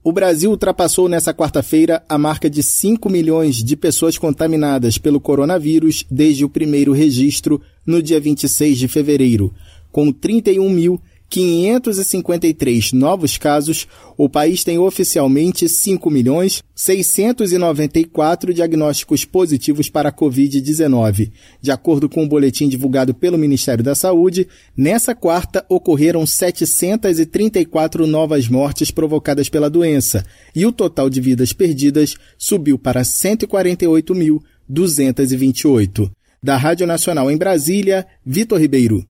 O Brasil ultrapassou nesta quarta-feira a marca de 5 milhões de pessoas contaminadas pelo coronavírus desde o primeiro registro no dia 26 de fevereiro. Com 31.553 novos casos, o país tem oficialmente 5.694 diagnósticos positivos para a Covid-19. De acordo com o boletim divulgado pelo Ministério da Saúde, nessa quarta ocorreram 734 novas mortes provocadas pela doença e o total de vidas perdidas subiu para 148.228. Da Rádio Nacional em Brasília, Vitor Ribeiro.